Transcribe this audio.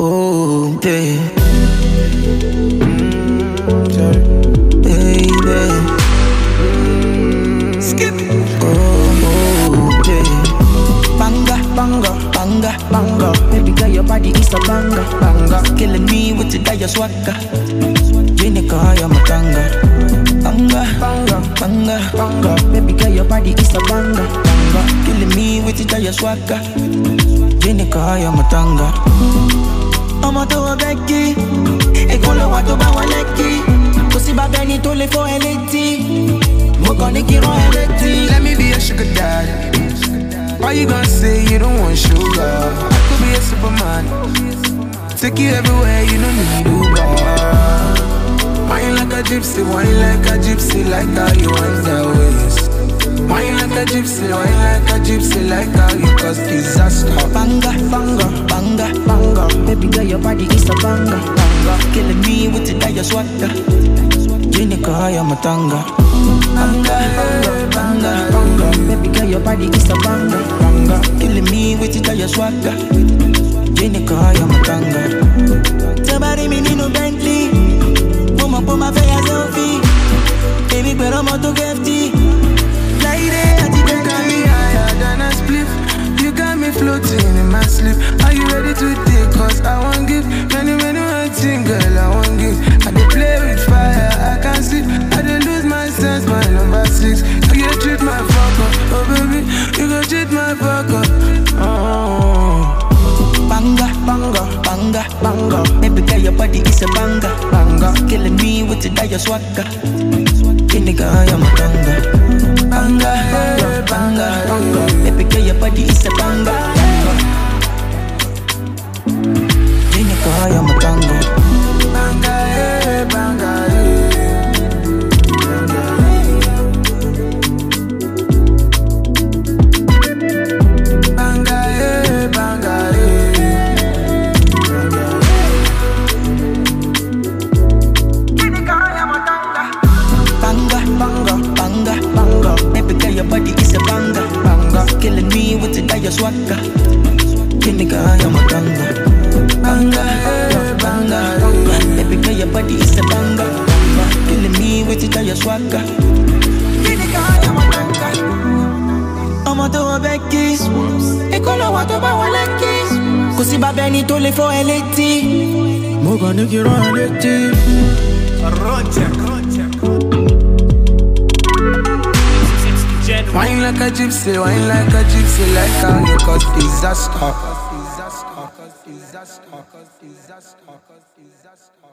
Oh, babe. Baby. Skip. Oh, babe. Banga, banga, banga, banga. Baby girl, your body is a banga, banga. Killing me with the dire swagger. Jenica, you're my tanga. Banga, banga, banga, banga. Baby girl, your body is a banga, banga. Killing me with the dire swagger. Jenica, you're my tanga. Ọmọ tó wọ bẹ́ẹ̀kì, èkó ló wà tó bá wọn lẹ́kì. Kò sí bàbá ẹni tó lè fọ́ ẹ létí. Mo kàn ní kí rán ẹ létí. Let me be a sugar daddy. Why you gonna say you don't want sugar? I could be a superman. Take you everywhere, you don't need Uber. Wine like a gypsy, wine like a gypsy, like how you wind that waist. Wine like a gypsy, wine like a gypsy, like how you cause disaster. Banga, banga, banga, banga. Baby girl, your body is a banga, banga. Killing me with the dire swagger. Jenica, you're my tanga. Banga, banga, banga. Baby girl, your body is a banga, banga. Killing me with the dire swagger. Jenica, you're my tanga. Somebody me need no Bentley. Mama put my face as selfie. Baby, pero I'm to gifty. You got me higher than a spliff. You got me floating in my sleep. Are you ready to take? Cause I won't give many things, girl, I won't give. I dey play with fire, I can't sleep. I dey lose my sense, my number 6. You go treat my fuck up, oh baby. You go treat my fuck up, oh. Banga, banga, banga, banga. Baby girl, your body is a banga, banga. Killing me with the dire swagger. Jenica, you're my tanga. Banga, banga, banga, banga. Baby girl, your body is a banga, banga. Jenica, you're my tanga. Banga, banga, your body is a banga, banga. Killing me with the dire swagger. Jenica, you're my tanga. Banga, banga, banga. Baby girl, your body is a banga, banga. Killing me with the dire swagger. Jenica, you're my tanga. Ọmọ tó wọ bẹ́ẹ̀kì, èkó ló wà tó bá wọn lẹ́kì. Kò sí bàbá ẹni tó lè fọ́ ẹ létí. Mo kàn ní kí rán ẹ létí. Wine like a gypsy, wine like a gypsy, like how you cause disaster.